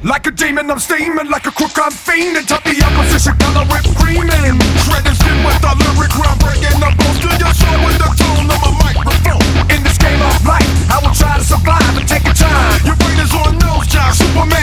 Like a demon, I'm steaming. Like a crook, I'm fiending. Top the opposition, color rip screaming. Shredding spin with the lyric, groundbreaking. I'm close to your show with the tone of my microphone. In this game of life, I will try to survive and take your time. Your brain is on nose job, Superman.